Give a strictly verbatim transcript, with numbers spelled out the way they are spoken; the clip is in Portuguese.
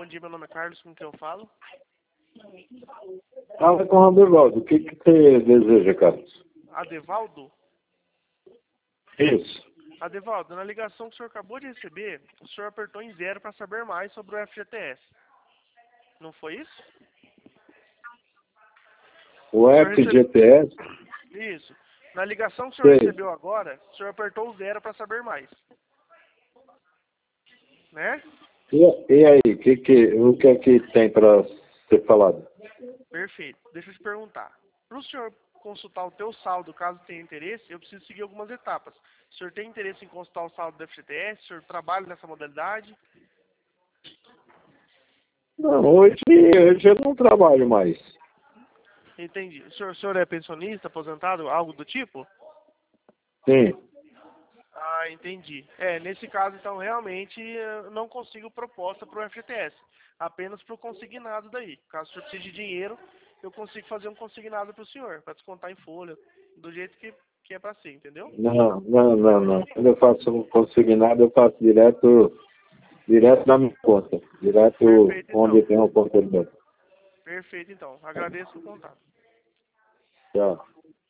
bom dia, meu nome é Carlos, com quem eu falo? Fala com o Adevaldo. O que, que você deseja, Carlos? Adevaldo? Isso. Adevaldo, na ligação que o senhor acabou de receber, o senhor apertou em zero para saber mais sobre o F G T S. Não foi isso? O O senhor F G recebe- T S? Isso. Na ligação que o senhor Sei. recebeu agora, o senhor apertou o zero para saber mais. Né? E, e aí, que que, o que é que tem para ser falado? Perfeito. Deixa eu te perguntar. Para o senhor consultar o teu saldo, caso tenha interesse, eu preciso seguir algumas etapas. O senhor tem interesse em consultar o saldo do F G T S? O senhor trabalha nessa modalidade? Não, hoje, hoje eu não trabalho mais. Entendi. O senhor, o senhor é pensionista, aposentado, algo do tipo? Sim. Ah, entendi. É, nesse caso, então, realmente, eu não consigo proposta para o F G T S. Apenas para o consignado daí. Caso o senhor precise de dinheiro, eu consigo fazer um consignado para o senhor, para descontar em folha, do jeito que, que é para ser, entendeu? Não, não, não, não. Quando eu faço um consignado, eu faço direto, direto na minha conta. Direto Perfeito, onde então. tem o conta do banco. Perfeito, então. Agradeço o contato. Tchau.